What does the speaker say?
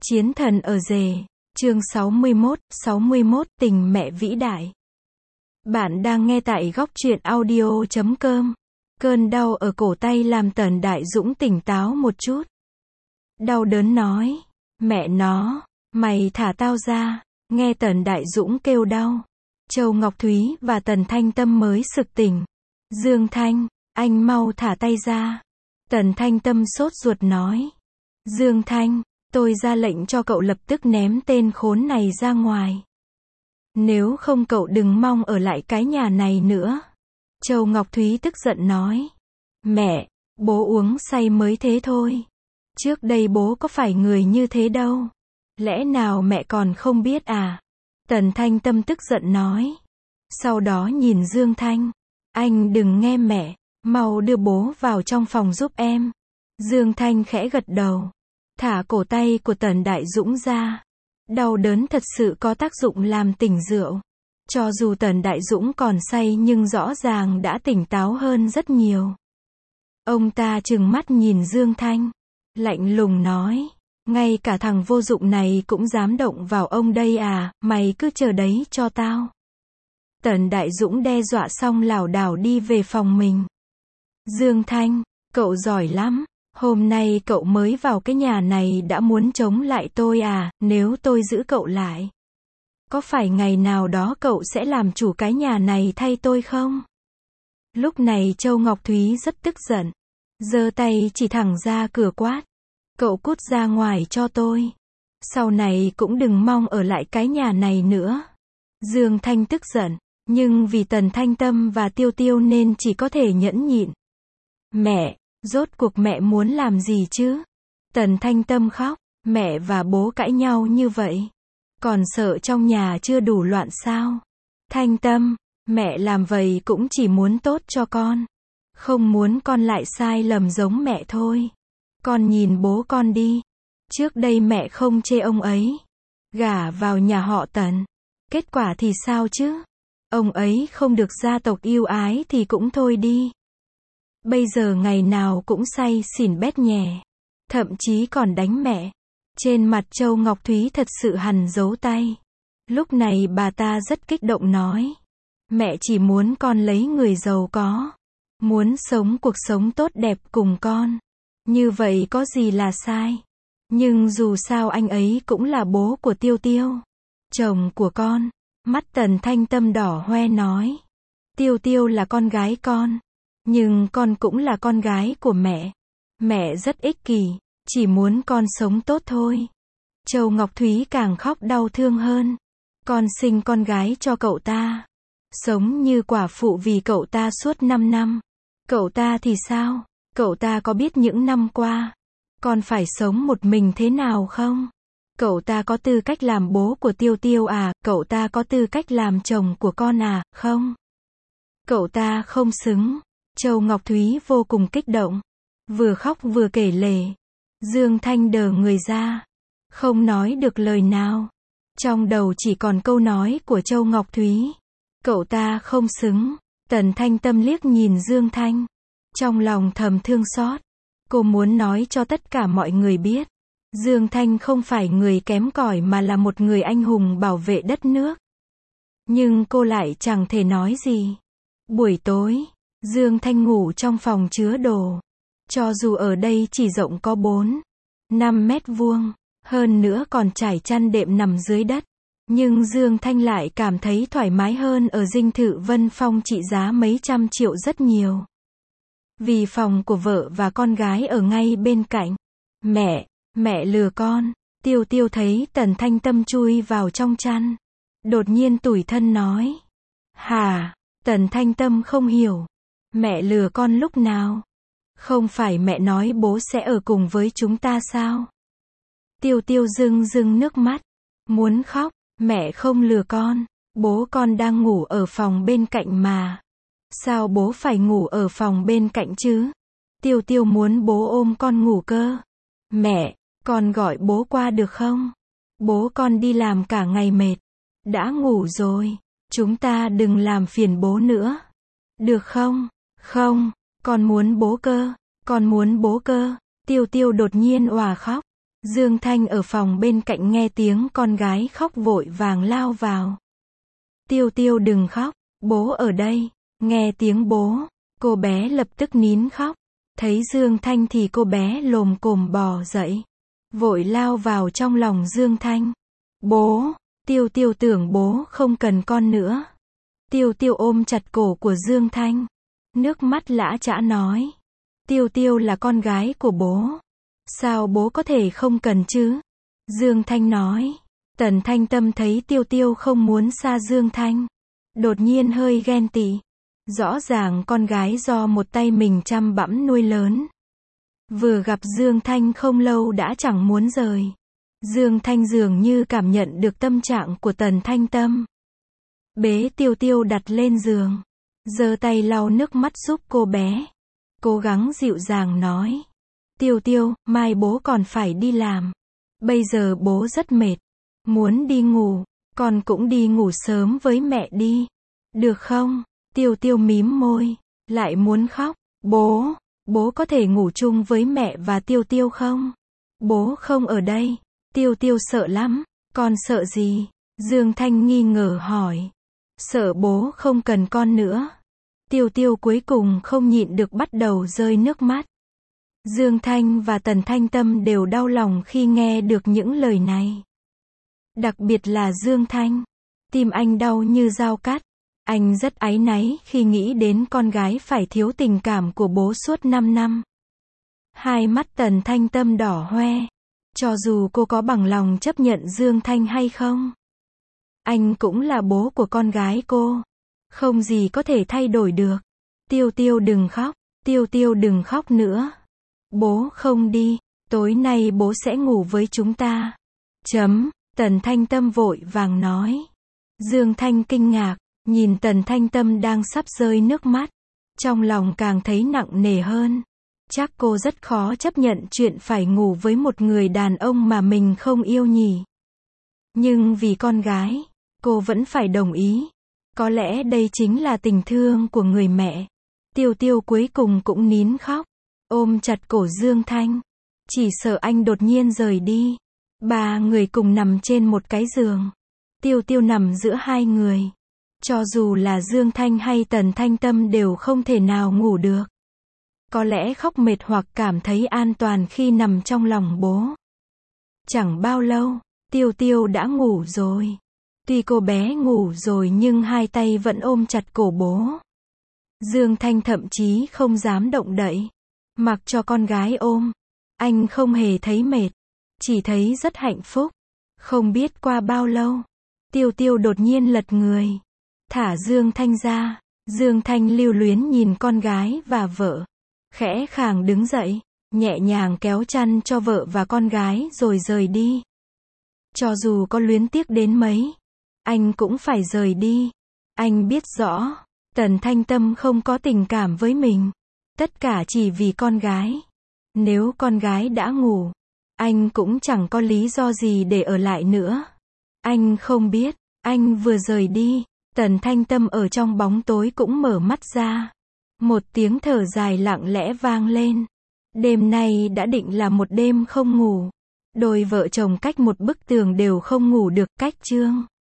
Chiến thần ở rể. Chương 61 tình mẹ vĩ đại. Bạn đang nghe tại góc truyện audio.com. Cơn đau ở cổ tay làm Tần Đại Dũng tỉnh táo một chút. Đau đớn nói, mẹ nó, mày thả tao ra. Nghe Tần Đại Dũng kêu đau, Châu Ngọc Thúy và Tần Thanh Tâm mới sực tỉnh. Dương Thanh, anh mau thả tay ra. Tần Thanh Tâm sốt ruột nói. Dương Thanh, tôi ra lệnh cho cậu lập tức ném tên khốn này ra ngoài. Nếu không cậu đừng mong ở lại cái nhà này nữa. Châu Ngọc Thúy tức giận nói. Mẹ, bố uống say mới thế thôi. Trước đây bố có phải người như thế đâu. Lẽ nào mẹ còn không biết à? Tần Thanh Tâm tức giận nói. Sau đó nhìn Dương Thanh. Anh đừng nghe mẹ, mau đưa bố vào trong phòng giúp em. Dương Thanh khẽ gật đầu. Thả cổ tay của Tần Đại Dũng ra. Đau đớn thật sự có tác dụng làm tỉnh rượu. Cho dù Tần Đại Dũng còn say nhưng rõ ràng đã tỉnh táo hơn rất nhiều. Ông ta trừng mắt nhìn Dương Thanh. Lạnh lùng nói. Ngay cả thằng vô dụng này cũng dám động vào ông đây à, mày cứ chờ đấy cho tao. Tần Đại Dũng đe dọa xong lảo đảo đi về phòng mình. Dương Thanh, cậu giỏi lắm. Hôm nay cậu mới vào cái nhà này đã muốn chống lại tôi à, nếu tôi giữ cậu lại. Có phải ngày nào đó cậu sẽ làm chủ cái nhà này thay tôi không? Lúc này Châu Ngọc Thúy rất tức giận. Giơ tay chỉ thẳng ra cửa quát. Cậu cút ra ngoài cho tôi. Sau này cũng đừng mong ở lại cái nhà này nữa. Dương Thanh tức giận, nhưng vì Tần Thanh Tâm và Tiêu Tiêu nên chỉ có thể nhẫn nhịn. Mẹ, rốt cuộc mẹ muốn làm gì chứ? Tần Thanh Tâm khóc, mẹ và bố cãi nhau như vậy. Còn sợ trong nhà chưa đủ loạn sao? Thanh Tâm, mẹ làm vậy cũng chỉ muốn tốt cho con. Không muốn con lại sai lầm giống mẹ thôi. Con nhìn bố con đi. Trước đây mẹ không chê ông ấy. Gả vào nhà họ Tần. Kết quả thì sao chứ? Ông ấy không được gia tộc yêu ái thì cũng thôi đi. Bây giờ ngày nào cũng say xỉn bét nhè. Thậm chí còn đánh mẹ. Trên mặt Châu Ngọc Thúy thật sự hằn dấu tay. Lúc này bà ta rất kích động nói. Mẹ chỉ muốn con lấy người giàu có. Muốn sống cuộc sống tốt đẹp cùng con. Như vậy có gì là sai. Nhưng dù sao anh ấy cũng là bố của Tiêu Tiêu. Chồng của con. Mắt Tần Thanh Tâm đỏ hoe nói. Tiêu Tiêu là con gái con. Nhưng con cũng là con gái của mẹ. Mẹ rất ích kỷ. Chỉ muốn con sống tốt thôi. Châu Ngọc Thúy càng khóc đau thương hơn. Con sinh con gái cho cậu ta. Sống như quả phụ vì cậu ta suốt 5 năm. Cậu ta thì sao? Cậu ta có biết những năm qua con phải sống một mình thế nào không? Cậu ta có tư cách làm bố của Tiêu Tiêu à? Cậu ta có tư cách làm chồng của con à? Không. Cậu ta không xứng. Châu Ngọc Thúy vô cùng kích động. Vừa khóc vừa kể lể. Dương Thanh đờ người ra. Không nói được lời nào. Trong đầu chỉ còn câu nói của Châu Ngọc Thúy. Cậu ta không xứng. Tần Thanh Tâm liếc nhìn Dương Thanh. Trong lòng thầm thương xót. Cô muốn nói cho tất cả mọi người biết. Dương Thanh không phải người kém cỏi mà là một người anh hùng bảo vệ đất nước. Nhưng cô lại chẳng thể nói gì. Buổi tối, Dương Thanh ngủ trong phòng chứa đồ. Cho dù ở đây chỉ rộng có 4-5 mét vuông, hơn nữa còn trải chăn đệm nằm dưới đất. Nhưng Dương Thanh lại cảm thấy thoải mái hơn ở dinh thự Vân Phong trị giá mấy trăm triệu rất nhiều. Vì phòng của vợ và con gái ở ngay bên cạnh. Mẹ lừa con. Tiêu Tiêu thấy Tần Thanh Tâm chui vào trong chăn. Đột nhiên tủi thân nói. Hả? Tần Thanh Tâm không hiểu. Mẹ lừa con lúc nào? Không phải mẹ nói bố sẽ ở cùng với chúng ta sao? Tiêu Tiêu rưng rưng nước mắt. Muốn khóc. Mẹ không lừa con. Bố con đang ngủ ở phòng bên cạnh mà. Sao bố phải ngủ ở phòng bên cạnh chứ? Tiêu Tiêu muốn bố ôm con ngủ cơ. Mẹ, con gọi bố qua được không? Bố con đi làm cả ngày mệt. Đã ngủ rồi. Chúng ta đừng làm phiền bố nữa. Được không? Không, con muốn bố cơ. Con muốn bố cơ. Tiêu Tiêu đột nhiên òa khóc. Dương Thanh ở phòng bên cạnh nghe tiếng con gái khóc vội vàng lao vào. Tiêu Tiêu đừng khóc, bố ở đây. Nghe tiếng bố, cô bé lập tức nín khóc. Thấy Dương Thanh thì cô bé lồm cồm bò dậy, vội lao vào trong lòng Dương Thanh. Bố, Tiêu Tiêu tưởng bố không cần con nữa. Tiêu Tiêu ôm chặt cổ của Dương Thanh, nước mắt lã chã nói. Tiêu Tiêu là con gái của bố. Sao bố có thể không cần chứ? Dương Thanh nói. Tần Thanh Tâm thấy Tiêu Tiêu không muốn xa Dương Thanh, đột nhiên hơi ghen tị. Rõ ràng con gái do một tay mình chăm bẵm nuôi lớn. Vừa gặp Dương Thanh không lâu đã chẳng muốn rời. Dương Thanh dường như cảm nhận được tâm trạng của Tần Thanh Tâm. Bế Tiêu Tiêu đặt lên giường, giơ tay lau nước mắt giúp cô bé. Cố gắng dịu dàng nói. Tiêu Tiêu, mai bố còn phải đi làm. Bây giờ bố rất mệt. Muốn đi ngủ, con cũng đi ngủ sớm với mẹ đi. Được không? Tiêu Tiêu mím môi, lại muốn khóc. Bố có thể ngủ chung với mẹ và Tiêu Tiêu không? Bố không ở đây. Tiêu Tiêu sợ lắm. Con sợ gì? Dương Thanh nghi ngờ hỏi. Sợ bố không cần con nữa. Tiêu Tiêu cuối cùng không nhịn được bắt đầu rơi nước mắt. Dương Thanh và Tần Thanh Tâm đều đau lòng khi nghe được những lời này. Đặc biệt là Dương Thanh. Tim anh đau như dao cắt. Anh rất áy náy khi nghĩ đến con gái phải thiếu tình cảm của bố suốt 5 năm. Hai mắt Tần Thanh Tâm đỏ hoe. Cho dù cô có bằng lòng chấp nhận Dương Thanh hay không, anh cũng là bố của con gái cô. Không gì có thể thay đổi được. Tiêu Tiêu đừng khóc. Tiêu Tiêu đừng khóc nữa. Bố không đi. Tối nay bố sẽ ngủ với chúng ta. Tần Thanh Tâm vội vàng nói. Dương Thanh kinh ngạc, nhìn Tần Thanh Tâm đang sắp rơi nước mắt. Trong lòng càng thấy nặng nề hơn. Chắc cô rất khó chấp nhận chuyện phải ngủ với một người đàn ông mà mình không yêu nhỉ. Nhưng vì con gái, cô vẫn phải đồng ý. Có lẽ đây chính là tình thương của người mẹ. Tiêu Tiêu cuối cùng cũng nín khóc, ôm chặt cổ Dương Thanh. Chỉ sợ anh đột nhiên rời đi. Ba người cùng nằm trên một cái giường. Tiêu Tiêu nằm giữa hai người. Cho dù là Dương Thanh hay Tần Thanh Tâm đều không thể nào ngủ được. Có lẽ khóc mệt hoặc cảm thấy an toàn khi nằm trong lòng bố. Chẳng bao lâu, Tiêu Tiêu đã ngủ rồi. Tuy cô bé ngủ rồi nhưng hai tay vẫn ôm chặt cổ bố. Dương Thanh thậm chí không dám động đậy. Mặc cho con gái ôm. Anh không hề thấy mệt. Chỉ thấy rất hạnh phúc. Không biết qua bao lâu, Tiêu Tiêu đột nhiên lật người. Thả Dương Thanh ra. Dương Thanh lưu luyến nhìn con gái và vợ. Khẽ khàng đứng dậy, nhẹ nhàng kéo chăn cho vợ và con gái rồi rời đi. Cho dù có luyến tiếc đến mấy, anh cũng phải rời đi. Anh biết rõ, Tần Thanh Tâm không có tình cảm với mình. Tất cả chỉ vì con gái. Nếu con gái đã ngủ, anh cũng chẳng có lý do gì để ở lại nữa. Anh không biết, anh vừa rời đi, Tần Thanh Tâm ở trong bóng tối cũng mở mắt ra. Một tiếng thở dài lặng lẽ vang lên. Đêm nay đã định là một đêm không ngủ. Đôi vợ chồng cách một bức tường đều không ngủ được. Cách chương